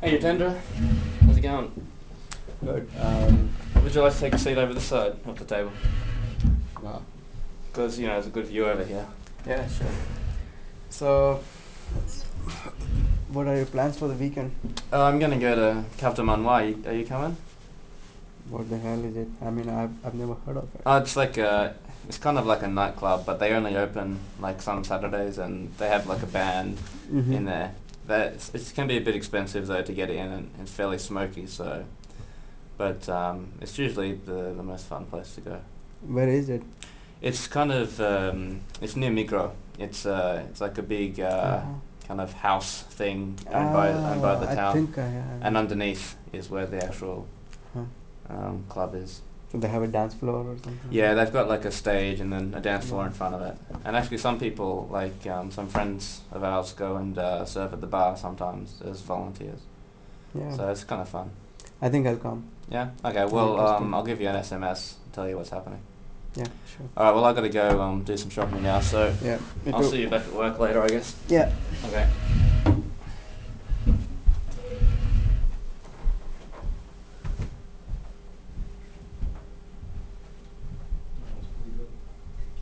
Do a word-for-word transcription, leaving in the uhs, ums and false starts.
Hey, Jitendra. How's it going? Good. Um, Would you like to take a seat over this side of the table? uh, Because, you know, there's a good view over here. yeah, sure. So, what are your plans for the weekend? Uh, I'm going to go to Kavtaman. Why? Are you coming? What the hell is it? I mean, I've, I've never heard of it. Oh, it's like a, it's kind of like a nightclub, but they only open like some Saturdays, and they have like a band Mm-hmm. in there. That it's, it can be a bit expensive though to get in, and it's fairly smoky. So, but um, it's usually the the most fun place to go. Where is it? It's kind of um, it's near Migro. It's uh, it's like a big uh, Uh-huh. kind of house thing owned by owned by Ah, the I town, think I have. and underneath is where the actual Huh. um, club is. So they have a dance floor or something? Yeah, they've got like a stage and then a dance floor in Yeah. front of it. And actually, some people, like um, some friends of ours, go and uh, serve at the bar sometimes as volunteers. Yeah. So it's kind of fun. I think I'll come. Yeah. Okay. I'm Well, interested. um, I'll give you an S M S and tell you what's happening. Yeah, sure. All right. Well, I gotta go um, do some shopping now. So Yeah, me I'll too. see you back at work later, I guess. Yeah. Okay.